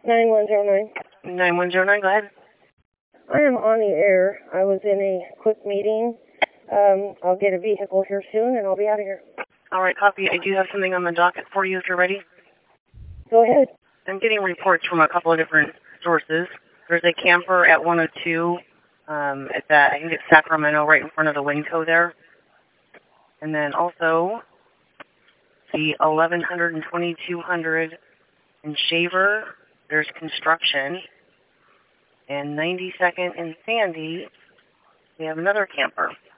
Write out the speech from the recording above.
9109. 9109, go ahead. I am on the air. I was in a quick meeting. I'll get a vehicle here soon, and I'll be out of here. All right, copy. I do have something on the docket for you if you're ready. Go ahead. I'm getting reports from a couple of different sources. There's a camper at 102 at that, I think it's Sacramento, right in front of the Winco there. And then also the 1100 and 2200 in Shaver, there's construction. And 92nd and Sandy, we have another camper.